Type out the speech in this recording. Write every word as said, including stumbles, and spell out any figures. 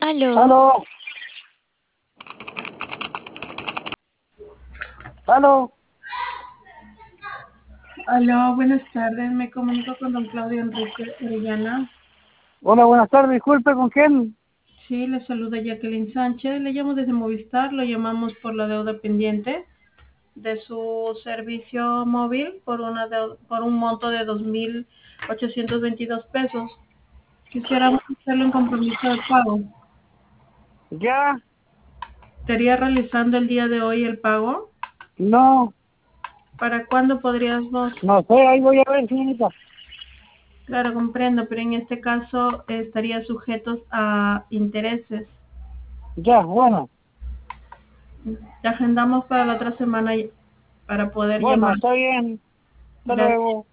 Aló. Aló. Aló. Aló, buenas tardes. Me comunico con don Claudio Enrique Orellana. Hola, buenas tardes. Disculpe, ¿con quién? Sí, le saluda Jacqueline Sánchez. Le llamo desde Movistar. Lo llamamos por la deuda pendiente de su servicio móvil por una deu- por un monto de dos mil ochocientos veintidós pesos. Quisiéramos hacerle un compromiso de pago. ¿Ya? ¿Estaría realizando el día de hoy el pago? No, ¿Para cuándo podríamos? no sé, ahí voy a ver, señorita. Claro, comprendo, pero en este caso eh, estaría sujetos a intereses. Ya, bueno. Te agendamos para la otra semana y- para poder Bueno, llamar. está bien. Hasta Gracias. luego.